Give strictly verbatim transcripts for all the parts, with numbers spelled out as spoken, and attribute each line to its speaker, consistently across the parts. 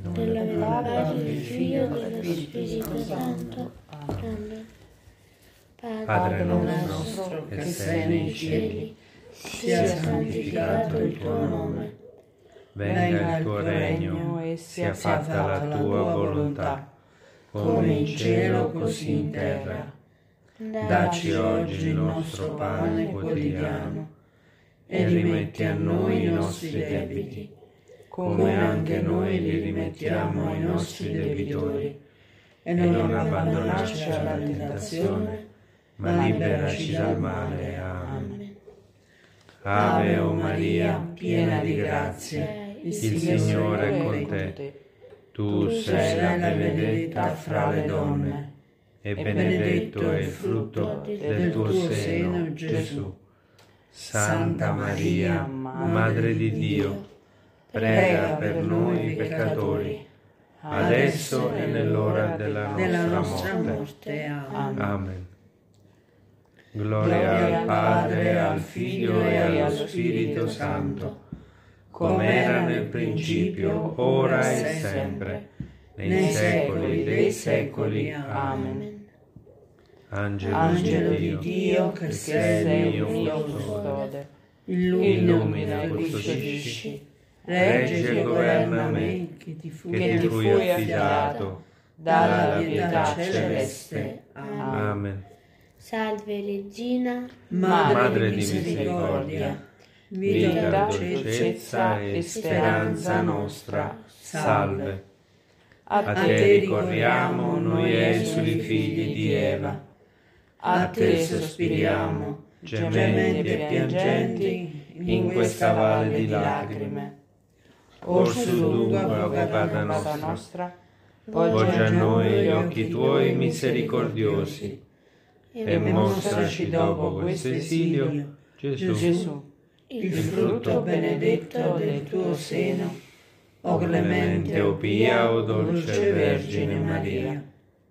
Speaker 1: nella Padre, del Figlio e dello Spirito Santo. Amen.
Speaker 2: Padre nostro, che sei nei cieli, sia santificato il tuo nome. Venga il tuo regno e sia fatta la tua volontà, come in cielo così in terra. Dacci oggi il nostro pane quotidiano e rimetti a noi i nostri debiti, come anche noi li rimettiamo ai nostri debitori, e non abbandonarci alla tentazione, ma liberaci dal male. Amen. Ave o Maria, piena di grazia, il Signore è con te. Tu sei la benedetta fra le donne, e benedetto è il frutto del tuo seno, Gesù. Santa Maria, Madre di Dio, prega per noi peccatori, adesso e nell'ora della nostra morte. Amen. Gloria al Padre, al Figlio e allo Spirito Santo, come era nel principio, ora e sempre, nei secoli dei secoli. Amen. Angelo, Angelo di Dio, che sei il mio custode, illumina e custodisci, regge e governa me, che ti fui affidato dalla pietà celeste. Amen.
Speaker 1: Salve Regina,
Speaker 2: Madre di misericordia, vita, dolcezza e speranza nostra, salve. A te ricorriamo noi esuli figli di Eva, a te sospiriamo, gementi e piangenti, in questa valle di lacrime. Orsu dunque, avvocata nostra, poggia a noi gli occhi tuoi misericordiosi, e mostraci dopo questo esilio, Gesù, Gesù, il frutto benedetto del tuo seno, o clemente, o pia, o dolce Vergine Maria.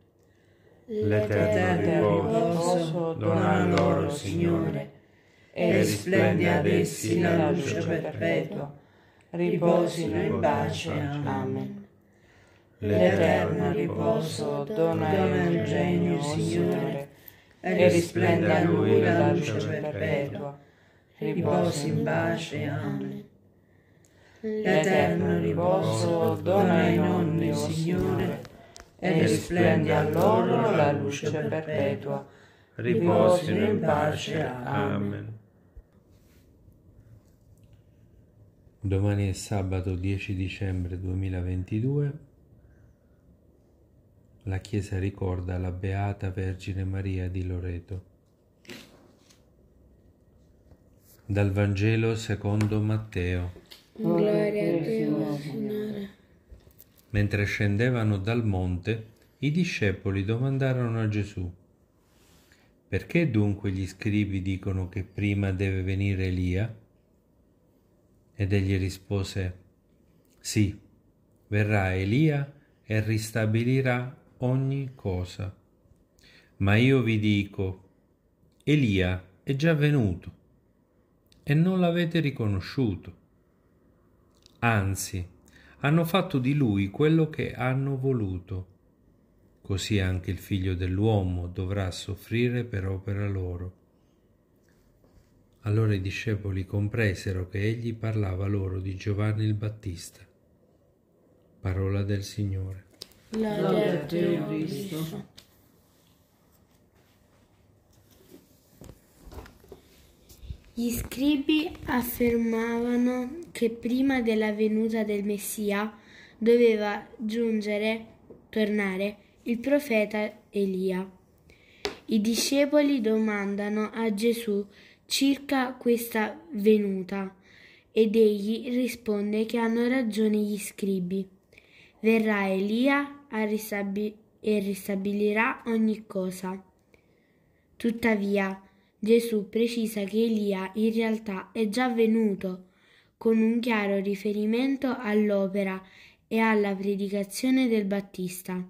Speaker 2: L'eterno riposo dona loro, Signore, e risplendi ad essi la luce perpetua. Riposino in pace. Amen. L'eterno riposo dona a Eugenio, Signore, e risplenda a lui la luce perpetua. Riposi in pace. Amen. L'eterno riposo dona ai nonni, Signore, e risplenda a loro la luce perpetua. Riposino in pace. Amen.
Speaker 3: Domani è sabato dieci dicembre duemilaventidue. La Chiesa ricorda la Beata Vergine Maria di Loreto. Dal Vangelo secondo Matteo.
Speaker 1: Gloria a Dio, Signore.
Speaker 3: Mentre scendevano dal monte, i discepoli domandarono a Gesù: perché dunque gli scribi dicono che prima deve venire Elia? Ed egli rispose: sì, verrà Elia e ristabilirà ogni cosa. Ma io vi dico, Elia è già venuto e non l'avete riconosciuto. Anzi, hanno fatto di lui quello che hanno voluto. Così anche il Figlio dell'uomo dovrà soffrire per opera loro. Allora i discepoli compresero che egli parlava loro di Giovanni il Battista. Parola del Signore.
Speaker 1: Gloria a Dio, Cristo. Gli scribi affermavano che prima della venuta del Messia doveva giungere, tornare, il profeta Elia. I discepoli domandano a Gesù circa questa venuta ed egli risponde che hanno ragione gli scribi. Verrà Elia a ristabi- e ristabilirà ogni cosa. Tuttavia, Gesù precisa che Elia in realtà è già venuto, con un chiaro riferimento all'opera e alla predicazione del Battista.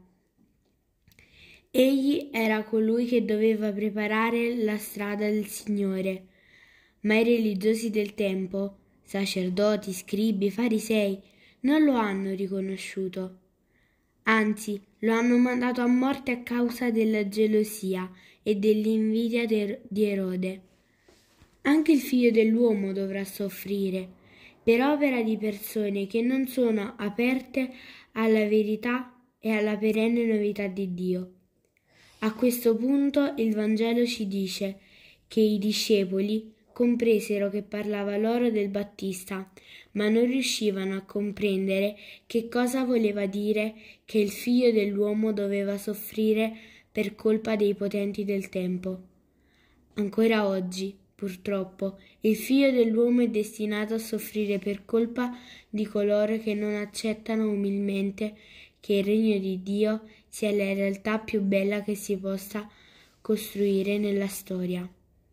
Speaker 1: Egli era colui che doveva preparare la strada del Signore, ma i religiosi del tempo, sacerdoti, scribi, farisei, non lo hanno riconosciuto. Anzi, lo hanno mandato a morte a causa della gelosia e dell'invidia di Erode. Anche il figlio dell'uomo dovrà soffrire per opera di persone che non sono aperte alla verità e alla perenne novità di Dio. A questo punto il Vangelo ci dice che i discepoli compresero che parlava loro del Battista, ma non riuscivano a comprendere che cosa voleva dire che il figlio dell'uomo doveva soffrire per colpa dei potenti del tempo. Ancora oggi, purtroppo, il figlio dell'uomo è destinato a soffrire per colpa di coloro che non accettano umilmente che il regno di Dio sia la realtà più bella che si possa costruire nella storia.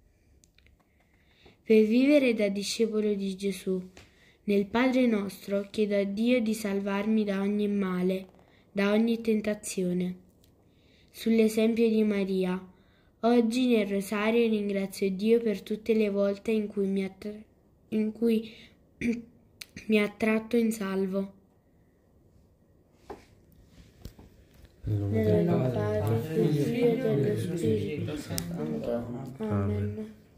Speaker 1: Per vivere da discepolo di Gesù, nel Padre nostro chiedo a Dio di salvarmi da ogni male, da ogni tentazione. Sull'esempio di Maria, oggi nel rosario ringrazio Dio per tutte le volte in cui mi ha, tra- in cui mi ha tratto in salvo.
Speaker 3: Nel nome
Speaker 1: Nel
Speaker 3: del
Speaker 1: nome del
Speaker 3: Padre,
Speaker 1: Padre, del Figlio e dello Spirito Santo. Amen.